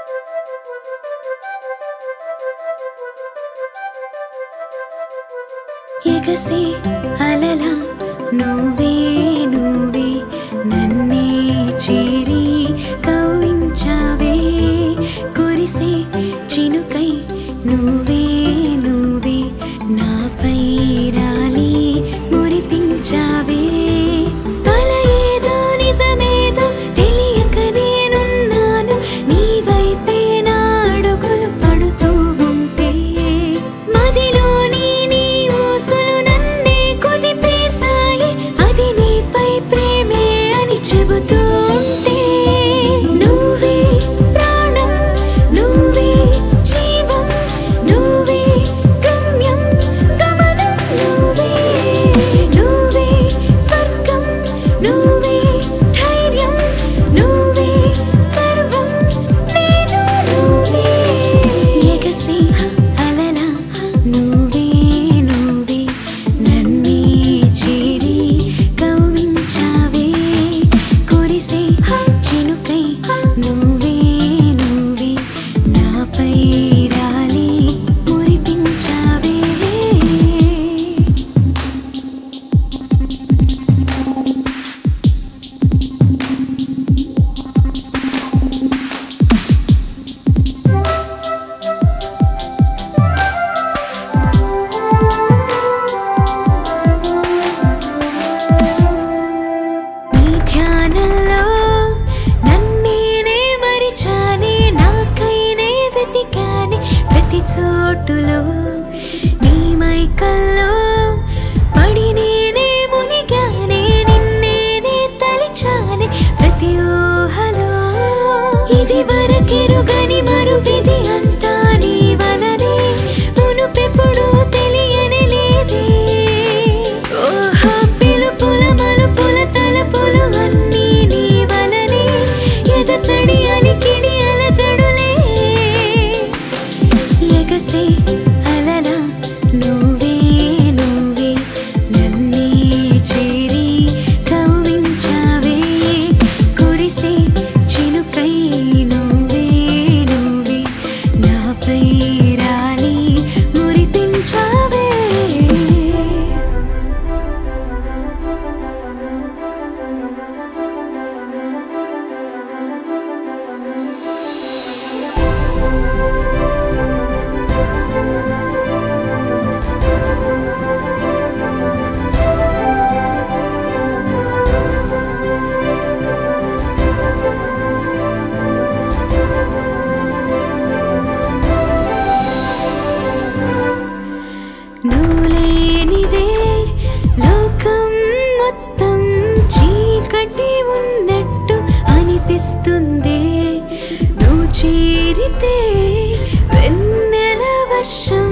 ఎగసే అలలా నువ్వే నువ్వే నన్నే చేరి కవ్వించావే కురిసే చినుకై నువ్వే నువ్వే నాపై రాలి మురిపించావే కల ఏదో నిజమేదో తెలియక నేనున్నాను నీ వైపే నా అడుగులు పడుతూ ఉంటే మదిలోని నీ ఊసులు నన్నే కుదిపేశాయి అది నీపై ప్రేమే అని చెబుతూ ఉంటే నువ్వే ప్రాణం నువ్వే జీవం నువ్వే గమ్యం గమనం నువ్వే నువ్వే స్వర్గం నువ్వే ధైర్యం నువ్వే సర్వం నేను నువ్వే ఎగసే అలలా నువ్వే నువ్వే నన్నే చేరి కవ్వించావే కురిసే చినుకై నువ్వే నువ్వే నాపై రాలి మురిపించావే నీ ధ్యానంలో నన్నేనే మరిచానే నాకైనే వెతికానే ప్రతి చోటులో నీ మైకల్లో పడి నేనే మునిగానే నిన్నేనే తలిచానే ప్రతి ఊహలో ఇది వరకెరుగని మరు విధి అంతా నీ వలనే మునుపెప్పుడు తెలియని లేదే ఓహో పిలుపుల మలుపుల తలపులు అన్నీ నీ వలనే ఎదసడి అలికిడి అలజడులే ఎగసే అలలా నువ్వే నువ్వే నన్నే చేరి కవ్వించావే కురిసే చినుకై నువ్వే నువ్వే నాపై రాలి మురిపించావే నువ్వు లేనిదే లోకం మొత్తం చీకటి ఉన్నట్టు అనిపిస్తుంది నువ్వు చేరితే వెన్నెల వర్షం